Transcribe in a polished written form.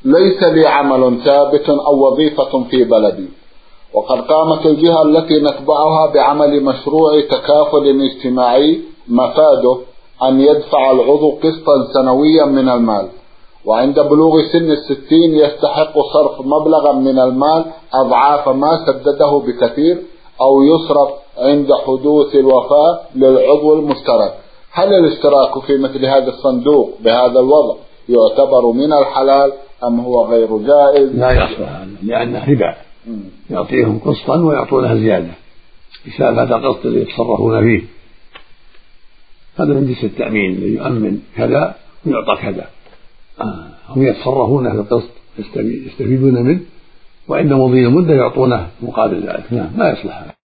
ليس لي عمل ثابت أو وظيفة في بلدي، وقد قامت الجهة التي نتبعها بعمل مشروع تكافل اجتماعي مفاده أن يدفع العضو قسطا سنويا من المال، وعند بلوغ سن 60 يستحق صرف مبلغا من المال أضعاف ما سدده بكثير، أو يصرف عند حدوث الوفاة للعضو المشترك. هل الاشتراك في مثل هذا الصندوق بهذا الوضع يعتبر من الحلال أم هو غير جائز؟ لا يصلح هذا، لأنه ربا، يعطيهم قسطا ويعطونها زيادة بسبب هذا القسط الذي يتصرفون فيه. هذا من جنس التأمين، يؤمن كذا ويعطى كذا، هم يتصرفون في القسط يستفيدون منه، وعند مضي المدة يعطونه مقابل ذلك. لا يصلح هذا.